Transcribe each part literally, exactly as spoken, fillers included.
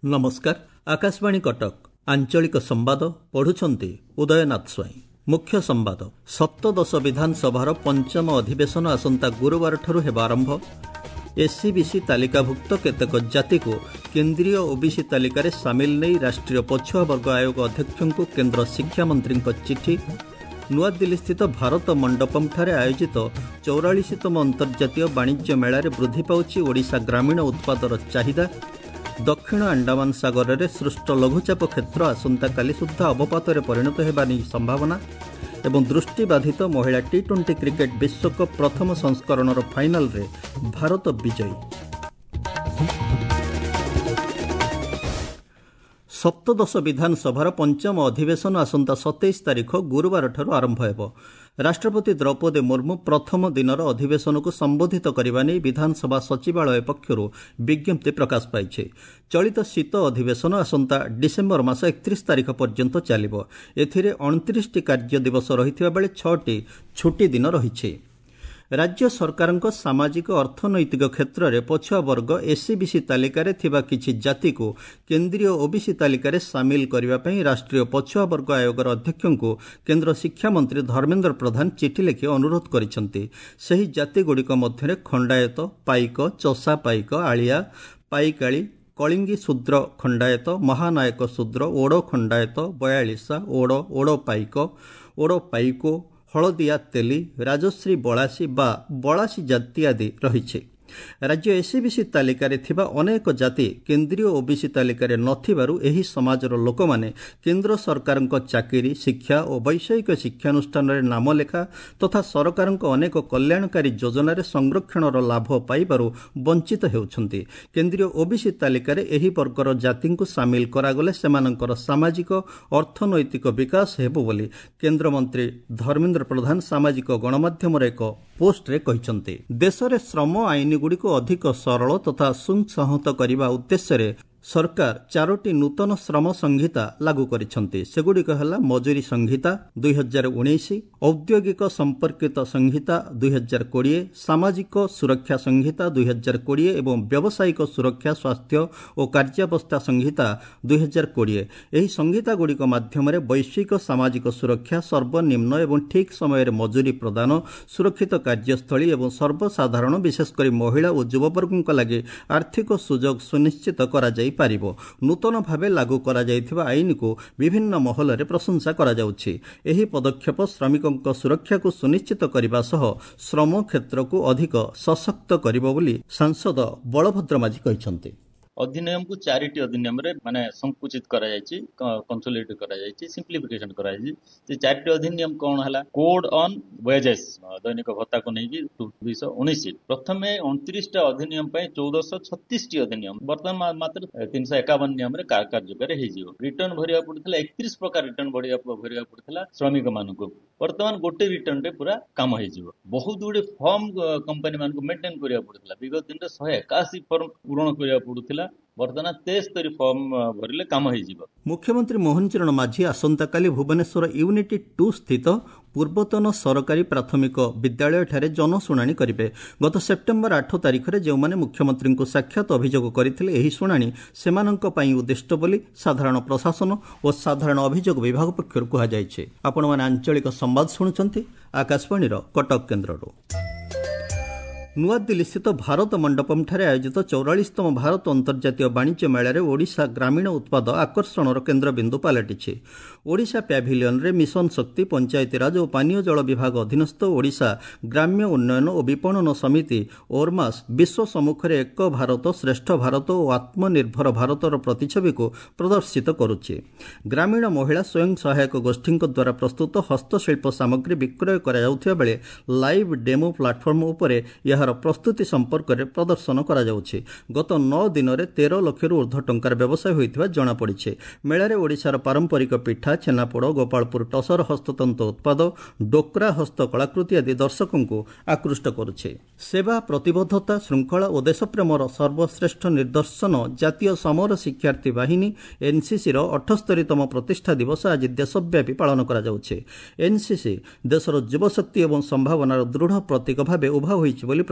नमस्कार। आकाशवाणी कटक आंचलिक संवाद पढ़ुछंती उदयनाथ स्वाई। मुख्य संवाद। सप्तदश विधानसभार पंचम अधिवेशन आसंता गुरुवार ठरू हेबा आरंभ। एससीबीसी तालिकाभुक्त केतेक जाति को केन्द्रीय ओबीसी तालिकार सामिल नहीं राष्ट्रीय पछुआ वर्ग आयोग अध्यक्ष को केन्द्र शिक्षा मंत्री चिठी। नुआदिल्ली स्थित भारत मंडपम ठारे आयोजित चौरालीसतम अंतर्जातीय वाणिज्य मेलार वृद्धि पाउछि ओडिशा ग्रामीण उत्पादर चाहिदा। दक्षिण अंडमान सागर में सृष्ट लघुचाप क्षेत्र आसंता काली सुधा अवपात परिणत होगानी संभावना एवं दृष्टिबाधित महिला टी ट्वेंटी क्रिकेट विश्वकप प्रथम संस्करण फाइनाल रे भारत विजयी। सप्तदश विधानसभार पंचम अधिवेशन आसंता सतैश तारिख गुरुवार ठारू आरंभ हेब। राष्ट्रपति द्रौपदी मुर्मू प्रथम दिनर अधिवेशन को संबोधित करने नहीं विधानसभा सचिवालय पक्षर विज्ञप्ति प्रकाश पाई। चलित शीत अधिवेशन आसंता डिसेम्बर मास एकतीस तारिख पर्यंत चलिब। एथिरे उनतीस टी कार्य दिवस रहिथिबा बेले छह छुट्टी दिन रही। राज्य सरकार सामाजिक अर्थनैतिक क्षेत्र में पछुआ वर्ग एससीबीसी तालिकार थिबा किछि जाति को केन्द्रीय ओबीसी तालिकार सामिल करने राष्ट्रीय पछुआ वर्ग आयोगर अध्यक्ष को केन्द्र शिक्षा मंत्री धर्मेन्द्र प्रधान चिठी लिखि अनुरोध करिसेंति। सही जातिगुड़िक मध्य खंडायत, पाइक, चषा पाइक, आलिया, पाइकाली, कलिंगी शूद्र खंडायत, महानायक शूद्र, ओड़ खंडायत, बयालीसा, ओड़, ओड़ पाइक, ओड़ पाइको, हलदिया तेली, राजश्री बलासी बा बलासी जाति आदि रही। राज्य एससीबीसी तालिकार थिबा अनेक जाति केन्द्रीय ओबीसी तालिकार नथिबारु एही समाजर लोक माने केन्द्र सरकारक चाकरी, शिक्षा और वैषयिक शिक्षानुष्ठान रे नाम लेखा तथा सरकारक अनेक कल्याणकारी योजनार संरक्षणर लाभ पाइबारु वंचित हेउछन्ति। केन्द्रीय ओबीसी तालिकार एही वर्गर जातिंकु सामिल करागले सेमानकर सामाजिक अर्थनैतिक विकास हेबो बोली केन्द्र मंत्री धर्मेन्द्र प्रधान सामाजिक गणमाध्यम एक पोस्ट रे कहिसन्ति। देश रे श्रम आईन गुड़ी को अधिक सरल तथा सुसंहत करने उद्देश्य सरकार चारोटी नूतन श्रम संहिता लागू करिसेंति। सेगुड़िक हला मजूरी संहिता दुई हजार उन्नीस, औद्योगिक संपर्कित संहिता दुई हजार कोड़े, सामाजिक सुरक्षा संहिता दुई हजार कोड़े एवं व्यावसायिक सुरक्षा स्वास्थ्य और कार्यावस्था संहिता दुई हजार कोड़े। यही संहिता गुड़िक माध्यम वैश्विक सामाजिक सुरक्षा, सर्वनिम्न एवं ठीक समय मजूरी प्रदान, सुरक्षित कार्यस्थली एवं सर्वसाधारण विशेषकर महिला और युववर्ग लगे आर्थिक सुजोग सुनिश्चित करा जाय पारिबो। नूतन भावे लागू करा जायथिबा आईन को विभिन्न महल रे प्रशंसा करा जाउछि। एही पदक्षेप श्रमिकक सुरक्षा को सुनिश्चित करबा सह श्रम क्षेत्र को अधिक सशक्त करिबो बोली सांसद बलभद्र माझी कहिसन्ति। अधिनियम को चारिटी अधिनियम रे माने संकुचित करा जायछि, कंसोलिडेट करा जायछि, सिंप्लिफिकेशन करा जायछि। से चारिटी अधिनियम कोन हला? कोड ऑन वेजेस दैनिक भत्ता को नै कि दुई सौ उन्नीस। प्रथमे उनतीस टा अधिनियम पय चौदह सौ छत्तीस टी अधिनियम वर्तमान मात्र तीन सौ इक्यावन नियम रे कार्यकारी हे जिवो। रिटर्न भरिया पड़थला एकतीस प्रकार रिटर्न भरिया भरिया पड़थला श्रमिक मानको। वर्तमान गोटे रिटर्न रे पूरा काम हे जिवो। बहुत गुडे फॉर्म कंपनी मानको मेंटेन करिया पड़थला। विगत दिन रे एक सौ इक्यासी फॉर्म पूर्ण करिया पड़थला। वर्तमान तेस्तरी फॉर्म भरिले काम हे जिवो। मुख्यमंत्री मोहन चरण माझी आसंता काली भुवनेश्वर यूनिटी टू स्थित पूर्वतन सरकारी प्राथमिक विद्यालय ठारे जनशुणाणी करिवे। गत सेप्टेम्बर आठ तारिख रे जो माने मुख्यमंत्री को साक्षात अभियोग करथिले एही शुणाणी सेमानंक पई उद्दिष्ट बोली साधारण प्रशासन और साधारण अभियोग विभाग पक्षरु कहा जायछि। आपण माने आंचलिक संवाद सुनुचंती आकाशवाणी रो कटक केन्द्ररो। नुआदिल्ली स्थित भारत मंडपम ठारे आयोजित चौरालीसतम भारत अंतर्जातीय वाणिज्य मेलार ओडिशा ग्रामीण उत्पाद आकर्षणर केन्द्रबिंदु पलटिछि। ओडिशा प्याभिलियन रे मिशन शक्ति, पंचायतीराज और पानीय जल विभाग अधीनस्थ ओडिशा ग्राम्य उन्नयन और विपणन समिति ओरमास विश्व सम्मुखें एक भारत श्रेष्ठ भारत और आत्मनिर्भर भारतर प्रतिछवि को प्रदर्शित करुछि। ग्रामीण महिला स्वयं सहायक गोष्ठी द्वारा प्रस्तुत हस्तशिल्प सामग्री विक्रय करा जाउथिबा बेले लाइव डेमो प्लाटफर्म उपरे यह प्रस्तुति संपर्क में प्रदर्शन करा जाउछि। गत नौ दिन में तेरह लाख ऊर्ध्व टंकार व्यवसाय होइथिबा जणा पड़िछि। मेलारे ओडिशार पारंपरिक पिठा, छेनापोड़, गोपालपुर टसर हस्ततंत्र उत्पाद, डोकरा हस्त कलाकृति आदि दर्शकों को आकृष्ट करुछि। सेवा, प्रतिबद्धता, श्रृंखला और देशप्रेमर सर्वश्रेष्ठ निदर्शन जातीय समर शिक्षार्थी बाहिनी एनसीसी रो अठस्तरीतम प्रतिष्ठा दिवस आज देशव्यापी पालन करा जाउछि। एनसीसी देशर युवशक्ति और संभावनार दृढ़ प्रतीक भाव उभा होइछि बोली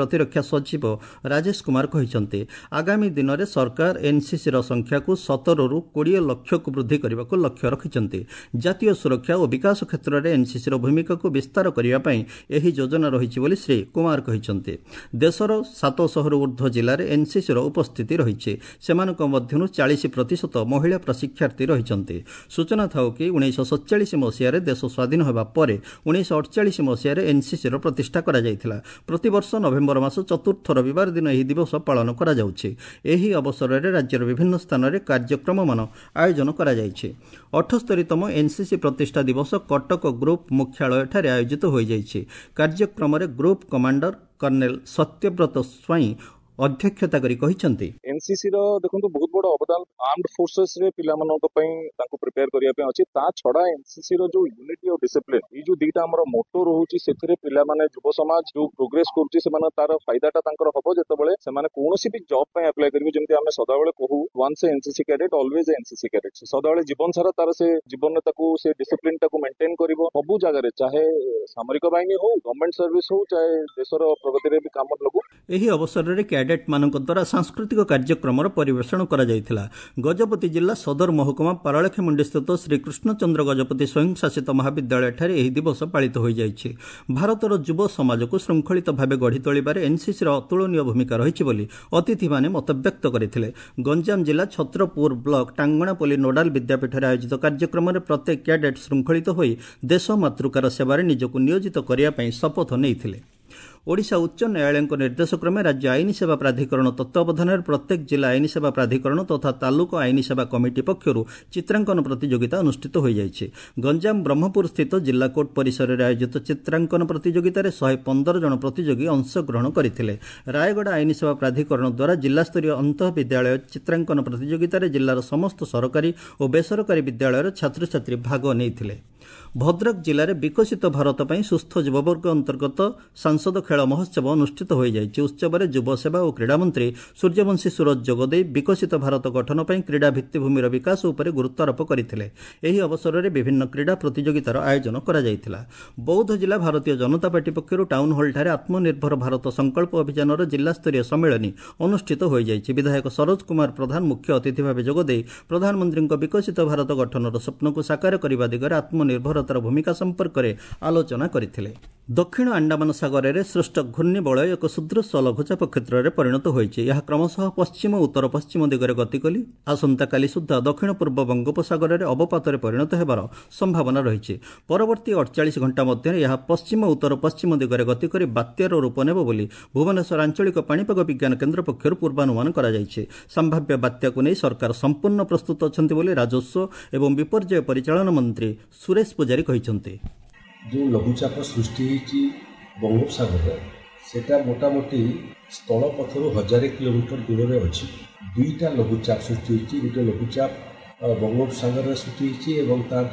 ପ୍ରତିରକ୍ଷା ସଚିବ ରାଜେଶ କୁମାର କହିଛନ୍ତି ଆଗାମୀ ଦିନରେ ସରକାର ଏନ୍ସିସିର ସଂଖ୍ୟାକୁ ସତରରୁ କୋଡ଼ିଏ ଲକ୍ଷକୁ ବୃଦ୍ଧି କରିବାକୁ ଲକ୍ଷ୍ୟ ରଖିଛନ୍ତି। ଜାତୀୟ ସୁରକ୍ଷା ଓ ବିକାଶ କ୍ଷେତ୍ରରେ ଏନ୍ସିସିର ଭୂମିକାକୁ ବିସ୍ତାର କରିବା ପାଇଁ ଏହି ଯୋଜନା ରହିଛି ବୋଲି ଶ୍ରୀ କୁମାର କହିଛନ୍ତି। ଦେଶର ସାତଶହରୁ ଉର୍ଦ୍ଧ୍ୱ ଜିଲ୍ଲାରେ ଏନ୍ସିସିର ଉପସ୍ଥିତି ରହିଛି। ସେମାନଙ୍କ ମଧ୍ୟରୁ ଚାଳିଶ ପ୍ରତିଶତ ମହିଳା ପ୍ରଶିକ୍ଷାର୍ଥୀ ରହିଛନ୍ତି। ସୂଚନା ଥାଉ କି ଉଣେଇଶହ ସତଚାଳିଶ ମସିହାରେ ଦେଶ ସ୍ୱାଧୀନ ହେବା ପରେ ଉଣେଇଶହ ଅଠଚାଳିଶ ମସିହାରେ ଏନ୍ସିସିର ପ୍ରତିଷ୍ଠା କରାଯାଇଥିଲା। ପ୍ରତିବର୍ଷ ନଭେମ୍ବର ମାସ ଚତୁର୍ଥ ରବିବାର ଦିନ ଏହି ଦିବସ ପାଳନ କରାଯାଉଛି। ଏହି ଅବସରରେ ରାଜ୍ୟର ବିଭିନ୍ନ ସ୍ଥାନରେ କାର୍ଯ୍ୟକ୍ରମମାନ ଆୟୋଜନ କରାଯାଇଛି। ଅଠସ୍ତରୀତମ ଏନ୍ସିସି ପ୍ରତିଷ୍ଠା ଦିବସ କଟକ ଗ୍ରୁପ୍ ମୁଖ୍ୟାଳୟଠାରେ ଆୟୋଜିତ ହୋଇଯାଇଛି। କାର୍ଯ୍ୟକ୍ରମରେ group commander colonel Satyabrata Swain ଅଧ୍ୟକ୍ଷତା କରି କହିଛନ୍ତି ଏନସିସି ର ଦେଖନ୍ତୁ ବହୁତ ବଡ ଅବଦାନ ଆର୍ମଡ ଫୋର୍ସେସ ରେ ପିଲାମାନଙ୍କ ପାଇଁ ତାଙ୍କୁ ପ୍ରିପେୟାର କରିବା ପାଇଁ ଅଛି। ତା ଛଡା ଏନସିସି ର ଯୋଉ ୟୁନିଟି ଓ ଡିସିପ୍ଲିନ ଏଇ ଯୋଉ ଦିଟା ଆମର ମୋଟୋ ରହୁଛି ସେଥିରେ ପିଲାମାନେ ଯୁବ ସମାଜ ଯୋଉ ପ୍ରୋଗ୍ରେସ କରୁଛି ସେମାନେ ତାର ଫାଇଦାଟା ତାଙ୍କର ହବ ଯେତେବେଳେ ସେମାନେ କୌଣସି ବି ଜବ ପାଇଁ ଆପ୍ଲାଏ କରିବେ। ଯେମିତି ଆମେ ସଦାବେଳେ କହୁ once NCC cadet always NCC cadet. ସଦାବେଳେ ଜୀବନ ସାରା ତାର ସେ ଜୀବନରେ ତାକୁ ସେ ଡିସିପ୍ଲିନ ଟାକୁ ମେଣ୍ଟେନ କରିବ ସବୁ ଜାଗାରେ, ଚାहे ସାମରିକ ବାହିନୀ ହଉ ଗଭର୍ଣ୍ଣମେଣ୍ଟ ସର୍ଭିସ ହଉ ଚାहे ଦେଶର ପ୍ରଗତିରେ ବି କାମ ଲାଗୁ। ଏହି ଅବସରରେ କ୍ୟାଡେଟ୍ ମାନଙ୍କ ଦ୍ୱାରା ସାଂସ୍କୃତିକ କାର୍ଯ୍ୟକ୍ରମର ପରିବେଷଣ କରାଯାଇଥିଲା। ଗଜପତି ଜିଲ୍ଲା ସଦର ମହକୁମା ପାରଳାଖେମୁଣ୍ଡିସ୍ଥିତ ଶ୍ରୀକୃଷ୍ଣଚନ୍ଦ୍ର ଗଜପତି ସ୍ୱୟଂଶାସିତ ମହାବିଦ୍ୟାଳୟଠାରେ ଏହି ଦିବସ ପାଳିତ ହୋଇଯାଇଛି। ଭାରତର ଯୁବ ସମାଜକୁ ଶୃଙ୍ଖଳିତ ଭାବେ ଗଢ଼ି ତୋଳିବାରେ ଏନ୍ସିସିର ଅତୁଳନୀୟ ଭୂମିକା ରହିଛି ବୋଲି ଅତିଥିମାନେ ମତବ୍ୟକ୍ତ କରିଥିଲେ। ଗଞ୍ଜାମ ଜିଲ୍ଲା ଛତ୍ରପୁର ବ୍ଲକ ଟାଙ୍ଗଣାପଲ୍ଲୀ ନୋଡାଲ ବିଦ୍ୟାପୀଠରେ ଆୟୋଜିତ କାର୍ଯ୍ୟକ୍ରମରେ ପ୍ରତ୍ୟେକ କ୍ୟାଡେଟ୍ ଶୃଙ୍ଖଳିତ ହୋଇ ଦେଶ ମାତୃକାର ସେବାରେ ନିଜକୁ ନିୟୋଜିତ କରିବା ପାଇଁ ଶପଥ ନେଇଥିଲେ। ଓଡ଼ିଶା ଉଚ୍ଚ ନ୍ୟାୟାଳୟଙ୍କ ନିର୍ଦ୍ଦେଶକ୍ରମେ ରାଜ୍ୟ ଆଇନ ସେବା ପ୍ରାଧିକରଣ ତତ୍ତ୍ୱାବଧାନରେ ପ୍ରତ୍ୟେକ ଜିଲ୍ଲା ଆଇନ ସେବା ପ୍ରାଧିକରଣ ତଥା ତାଲୁକ ଆଇନ ସେବା କମିଟି ପକ୍ଷରୁ ଚିତ୍ରାଙ୍କନ ପ୍ରତିଯୋଗିତା ଅନୁଷ୍ଠିତ ହୋଇଯାଇଛି। ଗଞ୍ଜାମ ବ୍ରହ୍ମପୁର ସ୍ଥିତ ଜିଲ୍ଲା କୋର୍ଟ ପରିସରରେ ଆୟୋଜିତ ଚିତ୍ରାଙ୍କନ ପ୍ରତିଯୋଗିତାରେ ଶହେ ପନ୍ଦର ଜଣ ପ୍ରତିଯୋଗୀ ଅଂଶଗ୍ରହଣ କରିଥିଲେ। ରାୟଗଡ଼ା ଆଇନ ସେବା ପ୍ରାଧିକରଣ ଦ୍ୱାରା ଜିଲ୍ଲାସ୍ତରୀୟ ଅନ୍ତଃବିଦ୍ୟାଳୟ ଚିତ୍ରାଙ୍କନ ପ୍ରତିଯୋଗିତାରେ ଜିଲ୍ଲାର ସମସ୍ତ ସରକାରୀ ଓ ବେସରକାରୀ ବିଦ୍ୟାଳୟର ଛାତ୍ରଛାତ୍ରୀ ଭାଗ ନେଇଥିଲେ। ଭଦ୍ରକ ଜିଲ୍ଲାରେ ବିକଶିତ ଭାରତ ପାଇଁ ସୁସ୍ଥ ଯୁବବର୍ଗ ଅନ୍ତର୍ଗତ ସାଂସଦ ଖେଳ ମହୋତ୍ସବ ଅନୁଷ୍ଠିତ ହୋଇଯାଇଛି। ଉତ୍ସବରେ ଯୁବସେବା ଓ କ୍ରୀଡ଼ାମନ୍ତ୍ରୀ ସୂର୍ଯ୍ୟବଂଶୀ ସୁରଜ ଯୋଗଦେଇ ବିକଶିତ ଭାରତ ଗଠନ ପାଇଁ କ୍ରୀଡ଼ା ଭିତ୍ତିଭୂମିର ବିକାଶ ଉପରେ ଗୁରୁତ୍ୱାରୋପ କରିଥିଲେ। ଏହି ଅବସରରେ ବିଭିନ୍ନ କ୍ରୀଡ଼ା ପ୍ରତିଯୋଗିତାର ଆୟୋଜନ କରାଯାଇଥିଲା। ବୌଦ୍ଧ ଜିଲ୍ଲା ଭାରତୀୟ ଜନତା ପାର୍ଟି ପକ୍ଷରୁ ଟାଉନ୍ ହଲ୍ଠାରେ ଆତ୍ମନିର୍ଭର ଭାରତ ସଂକଳ୍ପ ଅଭିଯାନର ଜିଲ୍ଲାସ୍ତରୀୟ ସମ୍ମିଳନୀ ଅନୁଷ୍ଠିତ ହୋଇଯାଇଛି। ବିଧାୟକ ସରୋଜ କୁମାର ପ୍ରଧାନ ମୁଖ୍ୟ ଅତିଥି ଭାବେ ଯୋଗଦେଇ ପ୍ରଧାନମନ୍ତ୍ରୀଙ୍କ ବିକଶିତ ଭାରତ ଗଠନର ସ୍ୱପ୍ନକୁ ସାକାର କରିବା ଦିଗରେ ଆତ୍ମନିର୍ଭର ଭୂମିକା ସମ୍ପର୍କରେ ଆଲୋଚନା କରିଥିଲେ। ଦକ୍ଷିଣ ଆଣ୍ଡାମାନ ସାଗରରେ ସୃଷ୍ଟ ଘୂର୍ଣ୍ଣିବଳୟ ଏକ ସୁଦୃଶ ଲଘୁଚାପ କ୍ଷେତ୍ରରେ ପରିଣତ ହୋଇଛି। ଏହା କ୍ରମଶଃ ପଶ୍ଚିମ ଉତ୍ତର ପଶ୍ଚିମ ଦିଗରେ ଗତି କରି ଆସନ୍ତାକାଲି ସୁଦ୍ଧା ଦକ୍ଷିଣ ପୂର୍ବ ବଙ୍ଗୋପସାଗରରେ ଅବପାତରେ ପରିଣତ ହେବାର ସମ୍ଭାବନା ରହିଛି। ପରବର୍ତ୍ତୀ ଅଠଚାଳିଶ ଘଣ୍ଟା ମଧ୍ୟରେ ଏହା ପଶ୍ଚିମ ଉତ୍ତର ପଶ୍ଚିମ ଦିଗରେ ଗତି କରି ବାତ୍ୟାର ରୂପ ନେବ ବୋଲି ଭୁବନେଶ୍ୱର ଆଞ୍ଚଳିକ ପାଣିପାଗ ବିଜ୍ଞାନ କେନ୍ଦ୍ର ପକ୍ଷରୁ ପୂର୍ବାନୁମାନ କରାଯାଇଛି। ସମ୍ଭାବ୍ୟ ବାତ୍ୟାକୁ ନେଇ ସରକାର ସମ୍ପୂର୍ଣ୍ଣ ପ୍ରସ୍ତୁତ ଅଛନ୍ତି ବୋଲି ରାଜସ୍ୱ ଏବଂ ବିପର୍ଯ୍ୟୟ ପରିଚାଳନା ମନ୍ତ୍ରୀ ସୁରେଶ ପୂଜାରୀ କହିଛନ୍ତି। ଯେଉଁ ଲଘୁଚାପ ସୃଷ୍ଟି ହୋଇଛି ବଙ୍ଗୋପସାଗରରେ ସେଟା ମୋଟାମୋଟି ସ୍ଥଳ ପଥରୁ ହଜାରେ କିଲୋମିଟର ଦୂରରେ ଅଛି। ଦୁଇଟା ଲଘୁଚାପ ସୃଷ୍ଟି ହୋଇଛି। ଗୋଟେ ଲଘୁଚାପ ବଙ୍ଗୋପସାଗରରେ ସୃଷ୍ଟି ହୋଇଛି ଏବଂ ତାର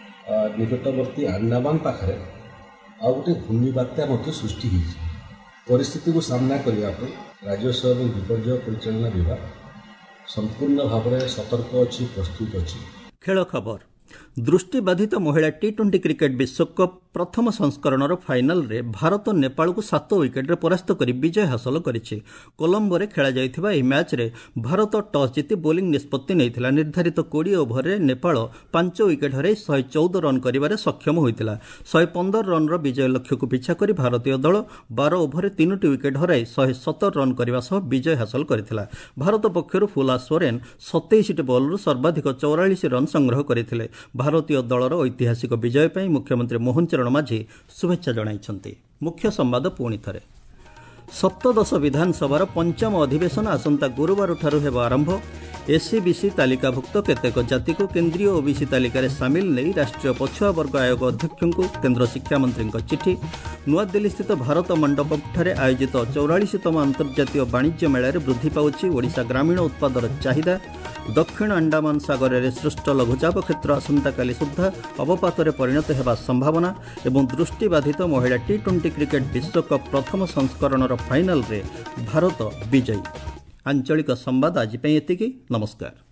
ନିକଟବର୍ତ୍ତୀ ଆଣ୍ଡାମାନ ପାଖରେ ଆଉ ଗୋଟେ ଘୂର୍ଣ୍ଣିବାତ୍ୟା ମଧ୍ୟ ସୃଷ୍ଟି ହୋଇଛି। ପରିସ୍ଥିତିକୁ ସାମ୍ନା କରିବା ପାଇଁ ରାଜସ୍ୱ ଏବଂ ବିପର୍ଯ୍ୟୟ ପରିଚାଳନା ବିଭାଗ ସମ୍ପୂର୍ଣ୍ଣ ଭାବରେ ସତର୍କ ଅଛି, ପ୍ରସ୍ତୁତ ଅଛି। ଖେଳ ଖବର। ଦୃଷ୍ଟିବାଧିତ ମହିଳା ଟି ଟ୍ୱେଣ୍ଟି କ୍ରିକେଟ୍ ବିଶ୍ୱକପ୍ ପ୍ରଥମ ସଂସ୍କରଣର ଫାଇନାଲରେ ଭାରତ ନେପାଳକୁ ସାତ ୱିକେଟ୍ରେ ପରାସ୍ତ କରି ବିଜୟ ହାସଲ କରିଛି। କୋଲମ୍ବୋରେ ଖେଳାଯାଇଥିବା ଏହି ମ୍ୟାଚ୍ରେ ଭାରତ ଟସ୍ ଜିତି ବୋଲିଂ ନିଷ୍ପତ୍ତି ନେଇଥିଲା। ନିର୍ଦ୍ଧାରିତ କୋଡ଼ିଏ ଓଭରରେ ନେପାଳ ପାଞ୍ଚ ୱିକେଟ୍ ହରାଇ ଶହେ ଚଉଦ ରନ୍ କରିବାରେ ସକ୍ଷମ ହୋଇଥିଲା। ଶହେ ପନ୍ଦର ରନ୍ର ବିଜୟ ଲକ୍ଷ୍ୟକୁ ପିଛା କରି ଭାରତୀୟ ଦଳ ବାର ଓଭରରେ ତିନୋଟି ୱିକେଟ୍ ହରାଇ ଶହେ ସତର ରନ୍ କରିବା ସହ ବିଜୟ ହାସଲ କରିଥିଲା। ଭାରତ ପକ୍ଷରୁ ଫୁଲା ସୋରେନ୍ ସତେଇଶଟି ବଲ୍ରୁ ସର୍ବାଧିକ ଚଉରାଳିଶ ରନ୍ ସଂଗ୍ରହ କରିଥିଲେ। ଭାରତୀୟ ଦଳର ଐତିହାସିକ ବିଜୟ ପାଇଁ ମୁଖ୍ୟମନ୍ତ୍ରୀ ମୋହନ ଚରଣ ମାଝୀ ଶୁଭେଚ୍ଛା ଜଣାଇଛନ୍ତି। ମୁଖ୍ୟ ସମ୍ବାଦ ପୁଣି ଥରେ। ସପ୍ତଦଶ ବିଧାନସଭାର ପଞ୍ଚମ ଅଧିବେଶନ ଆସନ୍ତା ଗୁରୁବାରଠାରୁ ହେବ ଆରମ୍ଭ। ଏସ୍ସିବିସି ତାଲିକାଭୁକ୍ତ କେତେକ ଜାତିକୁ କେନ୍ଦ୍ରୀୟ ଓବିସି ତାଲିକାରେ ସାମିଲ ନେଇ ରାଷ୍ଟ୍ରୀୟ ପଛୁଆ ବର୍ଗ ଆୟୋଗ ଅଧ୍ୟକ୍ଷଙ୍କୁ କେନ୍ଦ୍ର ଶିକ୍ଷାମନ୍ତ୍ରୀଙ୍କ ଚିଠି। ନୂଆଦିଲ୍ଲୀସ୍ଥିତ ଭାରତ ମଣ୍ଡପଠାରେ ଆୟୋଜିତ ଚଉରାଳିଶତମ ଅନ୍ତର୍ଜାତୀୟ ବାଣିଜ୍ୟ ମେଳାରେ ବୃଦ୍ଧି ପାଉଛି ଓଡ଼ିଶା ଗ୍ରାମୀଣ ଉତ୍ପାଦର ଚାହିଦା। ଦକ୍ଷିଣ ଆଣ୍ଡାମାନ ସାଗରରେ ସୃଷ୍ଟ ଲଘୁଚାପ କ୍ଷେତ୍ର ଆସନ୍ତାକାଲି ସୁଦ୍ଧା ଅବପାତରେ ପରିଣତ ହେବା ସମ୍ଭାବନା ଏବଂ ଦୃଷ୍ଟିବାଧିତ ମହିଳା ଟି ଟ୍ୱେଣ୍ଟି କ୍ରିକେଟ୍ ବିଶ୍ୱକପ୍ ପ୍ରଥମ ସଂସ୍କରଣର ଫାଇନାଲରେ ଭାରତ ବିଜୟୀ। ଆଞ୍ଚଳିକ ସମ୍ବାଦ ଆଜି ପାଇଁ ଏତିକି। ନମସ୍କାର।